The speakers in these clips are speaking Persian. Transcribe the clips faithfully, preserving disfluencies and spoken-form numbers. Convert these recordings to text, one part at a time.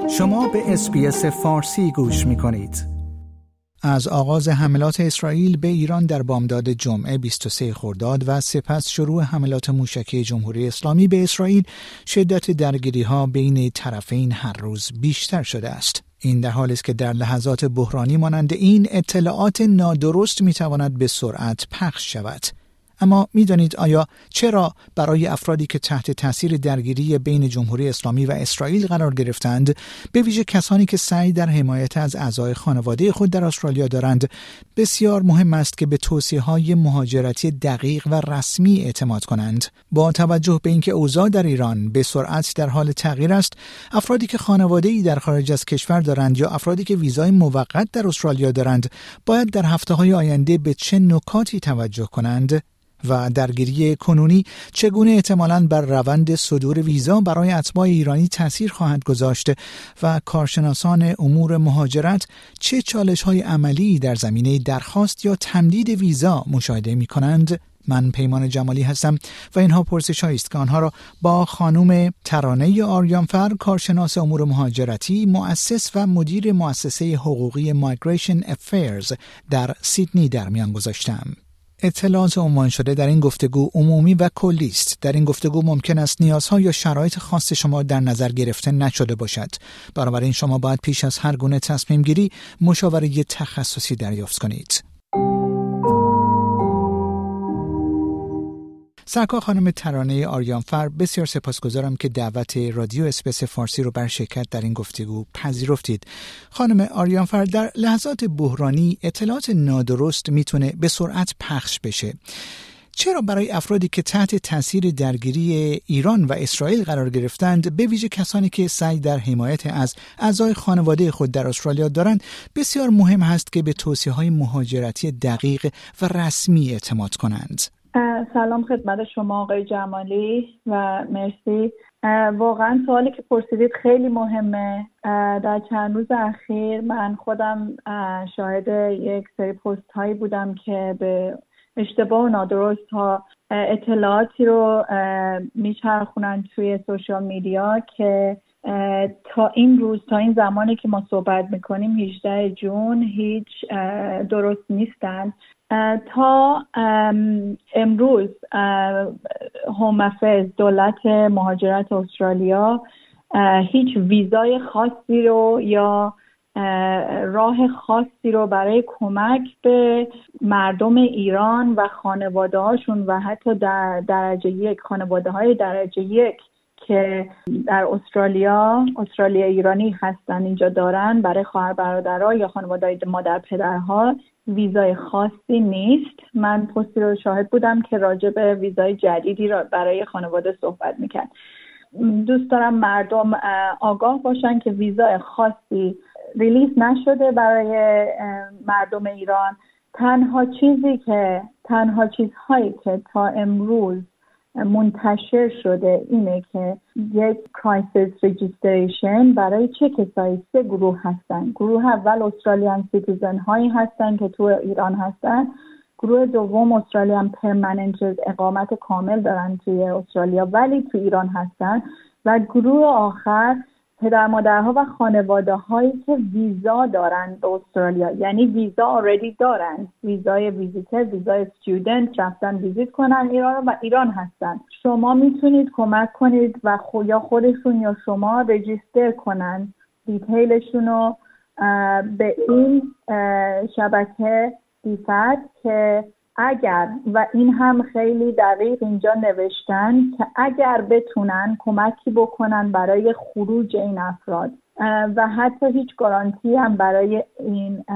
شما به اس‌بی‌اس فارسی گوش می‌کنید. از آغاز حملات اسرائیل به ایران در بامداد جمعه بیست و سوم خرداد و سپس شروع حملات موشکی جمهوری اسلامی به اسرائیل، شدت درگیری‌ها بین طرفین هر روز بیشتر شده است. این در حالی است که در لحظات بحرانی مانند این اطلاعات نادرست می‌تواند به سرعت پخش شود. اما می‌دانید آیا چرا برای افرادی که تحت تاثیر درگیری بین جمهوری اسلامی و اسرائیل قرار گرفتند، به ویژه کسانی که سعی در حمایت از اعضای خانواده خود در استرالیا دارند، بسیار مهم است که به توصیه‌های مهاجرتی دقیق و رسمی اعتماد کنند؟ با توجه به اینکه اوضاع در ایران به سرعت در حال تغییر است، افرادی که خانواده‌ای در خارج از کشور دارند یا افرادی که ویزای موقت در استرالیا دارند، باید در هفته‌های آینده به چه نکاتی توجه کنند؟ و درگیری کنونی چگونه احتمالاً بر روند صدور ویزا برای اتباع ایرانی تأثیر خواهد گذاشت و کارشناسان امور مهاجرت چه چالش‌های عملی در زمینه درخواست یا تمدید ویزا مشاهده می‌کنند؟ من پیمان جمالی هستم و اینها پرسش‌هایی است که آنها را با خانم ترانه آریانفر، کارشناس امور مهاجرتی، مؤسس و مدیر مؤسسه حقوقی Migration Affairs در سیدنی در میان گذاشتم. اطلاعات عنوان شده در این گفتگو عمومی و کلی است. در این گفتگو ممکن است نیازها یا شرایط خاص شما در نظر گرفته نشده باشد. بنابراین شما باید پیش از هر گونه تصمیم گیری مشاوره تخصصی دریافت کنید. سرکار خانم ترانه آریانفر، بسیار سپاسگزارم که دعوت رادیو اس‌بی‌اس فارسی رو بر شرکت در این گفتگو پذیرفتید. خانم آریانفر، در لحظات بحرانی اطلاعات نادرست میتونه به سرعت پخش بشه. چرا برای افرادی که تحت تاثیر درگیری ایران و اسرائیل قرار گرفتند، به ویژه کسانی که سعی در حمایت از اعضای خانواده خود در استرالیا دارند، بسیار مهم هست که به توصیه‌های مهاجرتی دقیق و رسمی اعتماد کنند؟ سلام خدمت شما آقای جمالی و مرسی. واقعا سوالی که پرسیدید خیلی مهمه. در چند روز اخیر من خودم شاهد یک سری پست هایی بودم که به اشتباه و نادرست ها اطلاعاتی رو میچرخونن توی سوشال میدیا که تا این روز، تا این زمانی که ما صحبت میکنیم هجدهم ژوئن، هیچ درست نیستن. تا امروز هوم افیرز، دولت مهاجرت استرالیا، هیچ ویزای خاصی رو یا راه خاصی رو برای کمک به مردم ایران و خانواده هاشون و حتی در درجه یک، خانواده های درجه یک که در استرالیا استرالیا ایرانی هستن اینجا دارن، برای خواهر برادرها یا خانواده مادر پدرها ویزای خاصی نیست. من پستی رو شاهد بودم که راجع به ویزای جدیدی را برای خانواده صحبت میکرد. دوست دارم مردم آگاه باشن که ویزای خاصی ریلیز نشده برای مردم ایران. تنها چیزی که تنها چیزهایی که تا امروز منتشر شده اینه که یک کرایسیس رجیستریشن برای چه کسایی؟ سه گروه هستن. گروه اول استرالیان سیتیزن هایی هستن که تو ایران هستن. گروه دوم استرالیان پرمننت، اقامت کامل دارن توی استرالیا ولی تو ایران هستن. و گروه آخر پدر مادرها و خانواده هایی که ویزا دارن به استرالیا، یعنی ویزا آردی دارن، ویزای ویزیتر، ویزای استودنت، رفتن ویزیت کنن ایران و ایران هستن. شما میتونید کمک کنید و خو یا خودشون یا شما رجیستر کنن دیتیلشون رو به این شبکه دیفت که اگر، و این هم خیلی دقیق اینجا نوشتن، که اگر بتونن کمکی بکنن برای خروج این افراد و حتی هیچ گارانتی هم برای این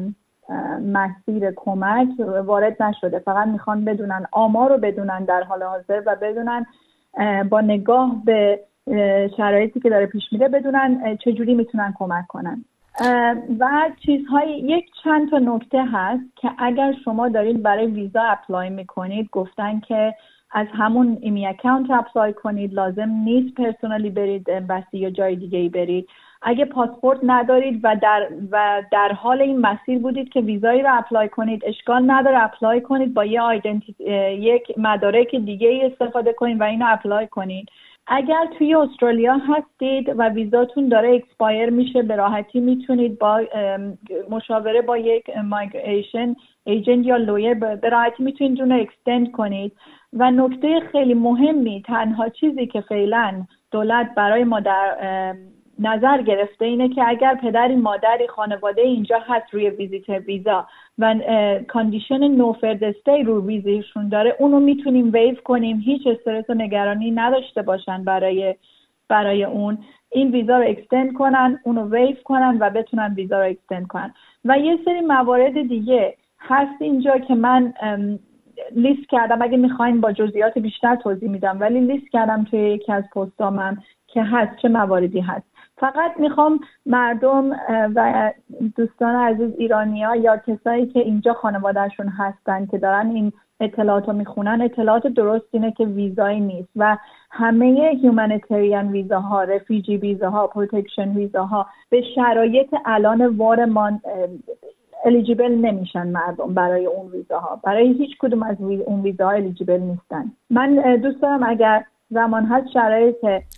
مسیر کمک وارد نشده، فقط میخوان بدونن آمار رو بدونن در حال حاضر و بدونن با نگاه به شرایطی که داره پیش میره بدونن چجوری میتونن کمک کنن. و چیزهای یک چند تا نکته هست که اگر شما دارید برای ویزا اپلای میکنید، گفتن که از همون ایمی اکاونت اپلای کنید، لازم نیست پرسونالی برید امبسی یا جای دیگه ای برید. اگه پاسپورت ندارید و در و در حال این مسیر بودید که ویزایی رو اپلای کنید، اشکال نداره اپلای کنید، با یه آیدنتی یک مدارک دیگه ای استفاده کنید و اینو اپلای کنید. اگر توی استرالیا هستید و ویزاتون داره اکسپایر میشه، به راحتی میتونید با مشاوره با یک مایگریشن ایجنت یا لویر به راحتی میتونید اون رو اکستند کنید. و نکته خیلی مهمی، تنها چیزی که فعلا دولت برای ما در نظر گرفته اینه که اگر پدری مادری خانواده اینجا هست روی ویزیتر ویزا و کاندیشن نو فردر استی رو ویزیشون داره، اونو میتونیم ویو کنیم، هیچ استرس و نگرانی نداشته باشن برای برای اون این ویزا رو اکستند کنن، اونو ویو کنن و بتونن ویزا رو اکستند کنن. و یه سری موارد دیگه هست اینجا که من لیست کردم، اگه میخواین با جزئیات بیشتر توضیح میدم، ولی لیست کردم توی یکی از پستامم که هست چه مواردی هست. فقط میخوام مردم و دوستان عزیز ایرانی‌ها یا کسایی که اینجا خانوادهشون هستن که دارن این اطلاعات رو میخونن، اطلاعات درست اینه که ویزایی نیست و همه هیومانیتریان ویزاها، رفیجی ویزاها، پروتکشن ویزاها به شرایط الان وارمان الیجیبل نمیشن مردم برای اون ویزاها، برای هیچ کدوم از ویز اون ویزاها الیجیبل نیستن. من دوست دارم اگر زمان هست شرایط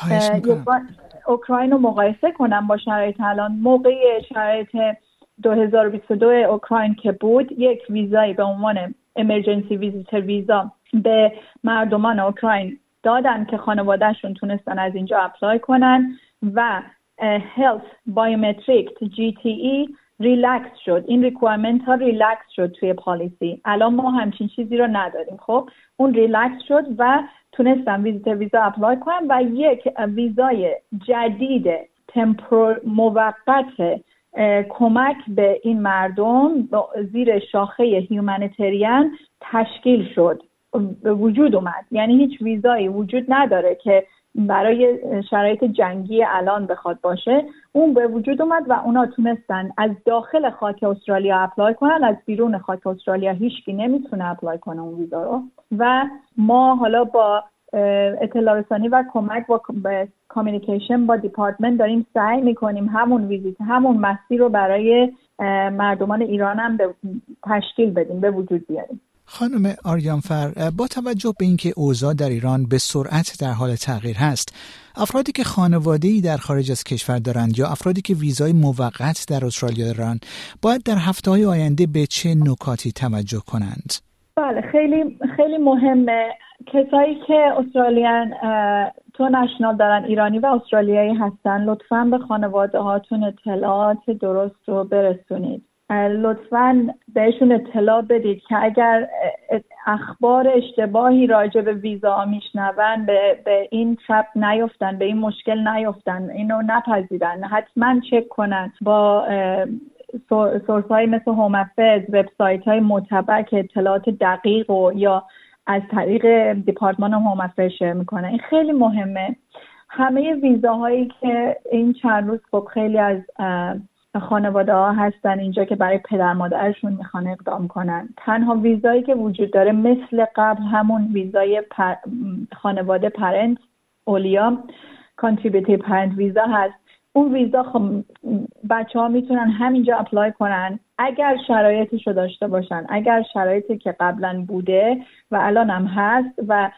اوکراین رو مقایسه کنم با شرایط الان. موقع شرایط دو هزار و بیست و دو اوکراین که بود، یک ویزایی به عنوان امرجنسی ویزیتر ویزا به مردمان اوکراین دادن که خانوادهشون تونستن از اینجا اپلای کنن و هلت بایومتریک جی تی ای ریلکس شد. این ریکوایرمنت ها ریلکس شد توی پالیسی. الان ما همچین چیزی رو نداریم. خب اون ریلکس شد و تونستن ویزیتر ویزا اپلای کنن و یک ویزای جدید تمپور موقت کمک به این مردم زیر شاخه هیومانیتریان تشکیل شد، به وجود اومد. یعنی هیچ ویزایی وجود نداره که برای شرایط جنگی الان بخواد باشه. اون به وجود اومد و اونا تونستن از داخل خاک استرالیا اپلای کنن، از بیرون خاک استرالیا هیچکی نمیتونه اپلای کنه اون ویزا رو. و ما حالا با اطلاع رسانی و کمک با کامیونیکیشن با دیپارتمنت داریم سعی میکنیم همون ویزیت، همون مسیر رو برای مردمان ایران هم به تشکیل بدیم، به وجود بیاریم. خانم آریانفر، با توجه به اینکه اوضاع در ایران به سرعت در حال تغییر هست، افرادی که خانواده‌ای در خارج از کشور دارند یا افرادی که ویزای موقت در استرالیا دارند باید در هفته‌های آینده به چه نکاتی توجه کنند؟ بله، خیلی خیلی مهمه. کسایی که استرالیان تو نشنال دارن، ایرانی و استرالیایی هستن، لطفاً به خانواده هاتون اطلاعات درست رو برسونید. لطفاً بهشون اطلاع بدید که اگر اخبار اشتباهی راجع به ویزا میشنون به, به این ترپ نیفتن، به این مشکل نیفتن، اینو نپذیرن. حتما چک کنن با سورس های مثل هوم افیرز، وبسایت های معتبر که اطلاعات دقیق و یا از طریق دیپارتمان هوم افیرز شیر میکنن. این خیلی مهمه. همه ویزاهایی که این چند روز خب خیلی از خانواده ها هستن اینجا که برای پدر مادرشون میخوان اقدام کنن، تنها ویزایی که وجود داره مثل قبل همون ویزای پر... خانواده پرنت اولیا کانتریبیوتیو پرنت ویزا هست. اون ویزا خب بچه ها میتونن همینجا اپلای کنن اگر شرایطشو داشته باشن، اگر شرایطی که قبلا بوده و الان هم هست و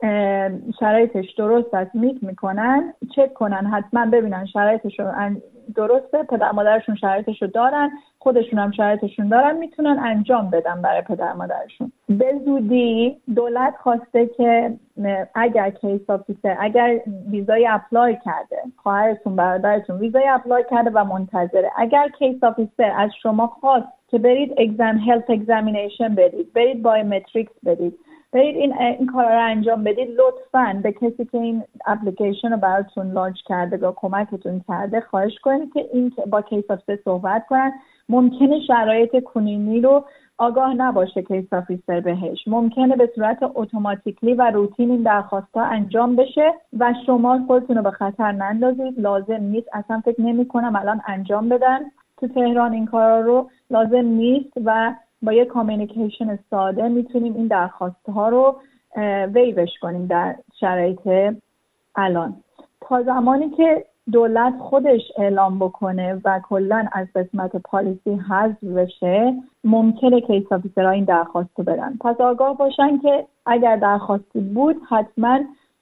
شرایطش درست است میت میکنن، چک کنن، حتما ببینن شرایطشو درسته، پدر مادرشون شرایطشو دارن، خودشون هم شرایطشون دارن، میتونن انجام بدن برای پدر مادرشون. به زودی دولت خواسته که اگر کیس آفیسر، اگر ویزای اپلای کرده، خواهرتون برادرتون ویزای اپلای کرده و منتظره، اگر کیس آفیسر از شما خواست که برید اگزم هلت اگزامینیشن بدید، برید بایومتریکس بدید، برید این این کارا رو انجام بدید، لطفاً به کسی که این اپلیکیشن رو براتون لانچ کرده و کمکتون کرده خواهش کنید که این با کیس آفیسر صحبت کنن. ممکنه شرایط کنونی رو آگاه نباشه کیس آفیسر بهش، ممکنه به صورت اتوماتیکلی و روتین این درخواست‌ها انجام بشه و شما خودتون رو به خطر نندازید. لازم نیست، اصلا فکر نمی‌کنم الان انجام بدن تو تهران این کارا رو، لازم نیست و با یه کامیونیکیشن ساده میتونیم این درخواست‌ها رو ویوش کنیم در شرایط الان. تا زمانی که دولت خودش اعلام بکنه و کلاً از قسمت پالیسی حذف بشه، ممکنه کیس آفیسرها این درخواست رو بدن. پس آگاه باشن که اگر درخواستی بود حتما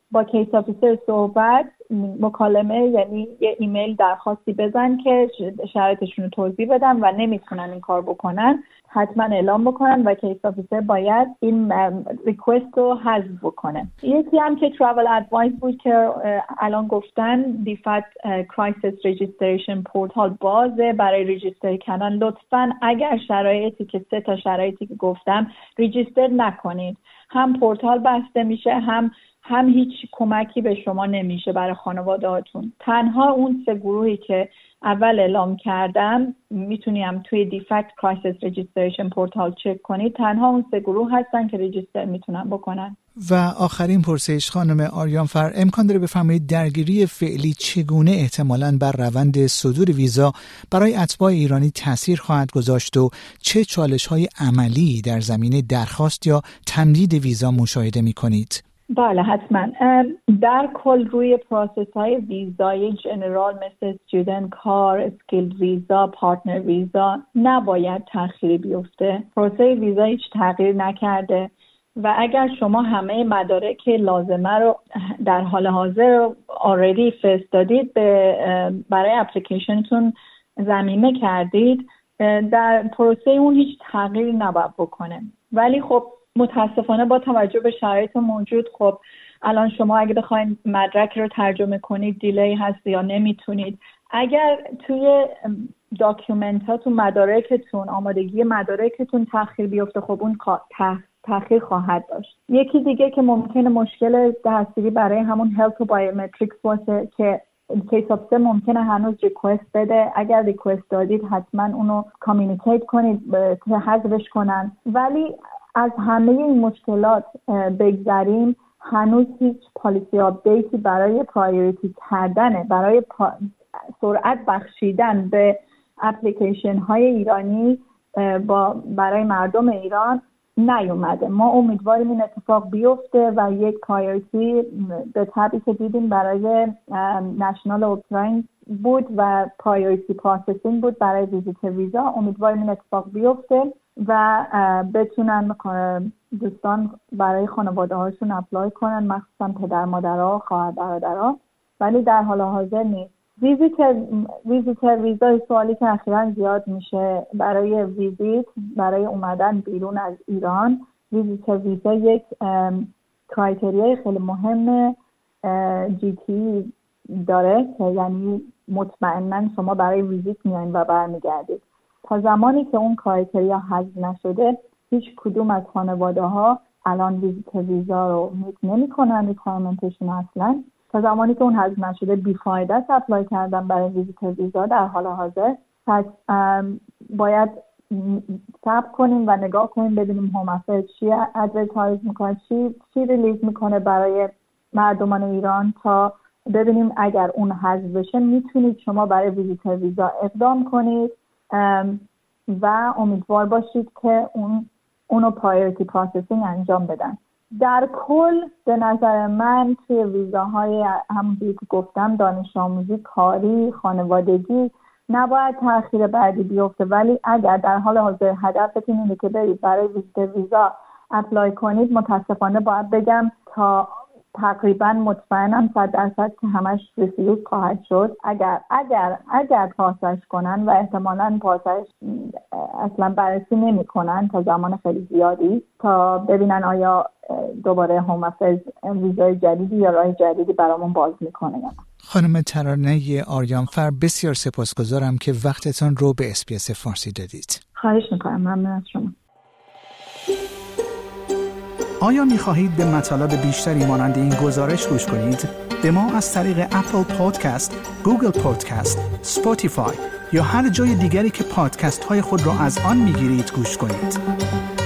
با کیس آفیسر صحبت مکالمه، یعنی یه ایمیل درخواستی بزن که شرایطشون رو توضیح بدن و نمیتونن این کار بکنن، حتما اعلام بکنن و کیس آفیسر باید این ریکوست رو حذف بکنه. یکی هم که ترافل ادوایس بود که الان گفتن دیفت کرایسیس رجیستریشن پورتال بازه برای رجیستر کردن. لطفاً اگر شرایطی که سه تا شرایطی که گفتم رجیستر نکنید، هم پورتال بسته میشه، هم هم هیچ کمکی به شما نمیشه برای خانواده هاتون. تنها اون سه گروهی که اول اعلام کردم میتونیم توی دیفکت کرایسیس رجیستریشن پورتال چک کنید، تنها اون سه گروه هستن که رجیستر میتونن بکنن. و آخرین پرسش خانم آریانفر، امکان داره بفرمایید درگیری فعلی چگونه احتمالاً بر روند صدور ویزا برای اتباع ایرانی تأثیر خواهد گذاشت و چه چالش‌های عملی در زمینه درخواست یا تمدید ویزا مشاهده می‌کنید؟ بله حتما. در کل روی پروسس های ویزای جنرال مثل استودنت کار، اسکیل ویزا، پارتنر ویزا نباید تأخیری بیفته. پروسس ویزا هیچ تغییر نکرده و اگر شما همه مدارک لازمه رو در حال حاضر آردی فرستادید، به برای اپلیکیشنتون ضمیمه کردید، در پروسه اون هیچ تغییری نباید بکنه. ولی خب متاسفانه با توجه به شرایط موجود، خب الان شما اگه بخواید مدرک رو ترجمه کنید دیلی هست یا نمیتونید. اگر توی داکیومنت هاتون، مدارکتون، آمادگی مدارکتون تأخیر بیفته، خب اون تأخیر خواهد داشت. یکی دیگه که ممکنه مشکل دستگیری برای همون هلت و بایومتریکس باشه که کیس آفیسر ممکنه هنوز ریکوست بده. اگر ریکوست دادید حتما اونو کامیونیکیت کنید که حذفش کنن. ولی از همه این مشکلات بگذریم، هنوز هیچ پالیسی آپدیتی برای پرایوریتی کردن، برای پا... سرعت بخشیدن به اپلیکیشن های ایرانی با برای مردم ایران نیومده. ما امیدواریم این اتفاق بیفته و یک پرایوریتی به طبعی که دیدیم برای نشنال اوکراین بود و پرایوریتی پروسسینگ بود برای ویزیت ویزا. امیدواریم این اتفاق بیفته و بتونن دوستان برای خانواده هاشون اپلای کنن، مخصوصا پدر مادرها، خواهر برادرها، ولی در حال حاضر نیست. ویزیتر ویزیتر ویزا سوالی که اخیراً زیاد میشه برای ویزیت، برای اومدن بیرون از ایران. ویزیتر ویزا یک کرایتریای خیلی مهم جی تی داره که یعنی مطمئناً شما برای ویزیت میایین و برمیگردید. تا زمانی که اون کرایتریا حذف نشده، هیچ کدوم از خانواده ها الان ویزیت ویزا رو میت نمی کنن، ریکوایرمنتشون اصلا. تا زمانی که اون حذف نشده بیفایده است اپلای کردن برای ویزیت ویزا در حال حاضر. پس باید صبر کنیم و نگاه کنیم ببینیم هوم افیرز چی ادورتایز میکنه، چی چی ریلیز میکنه برای مردمان ایران، تا ببینیم اگر اون حذف بشه میتونید شما برای ویزیت ویزا اقدام کنید و امیدوار باشید که اون اونو پرایوریتی پروسسینگ انجام بدن. در کل به نظر من توی ویزاهای همونجوری که گفتم دانش آموزی، کاری، خانوادگی نباید تأخیر بعدی بیفته. ولی اگر در حال حاضر هدفتون اینه که برید برای ویزیت ویزا اپلای کنید، متاسفانه باید بگم تا تقریبا مطمئنم صد درصد که همش ریفیوز خواهد شد اگر اگر اگر پاسش کنن و احتمالاً پاسش اصلا بررسی نمی کنن تا زمان خیلی زیادی، تا ببینن آیا دوباره هوم افیرز ویزای جدیدی یا راه جدیدی برامون باز میکنه یا نه. خانم ترانه آریانفر، بسیار سپاسگزارم که وقتتان رو به اس بی اس فارسی دادید. خواهش میکنم. ممنون از شما. آیا می خواهید به مطالب بیشتری مانند این گزارش گوش کنید؟ به ما از طریق اپل پادکست، گوگل پادکست، اسپاتیفای یا هر جای دیگری که پادکست های خود را از آن می گیرید گوش کنید.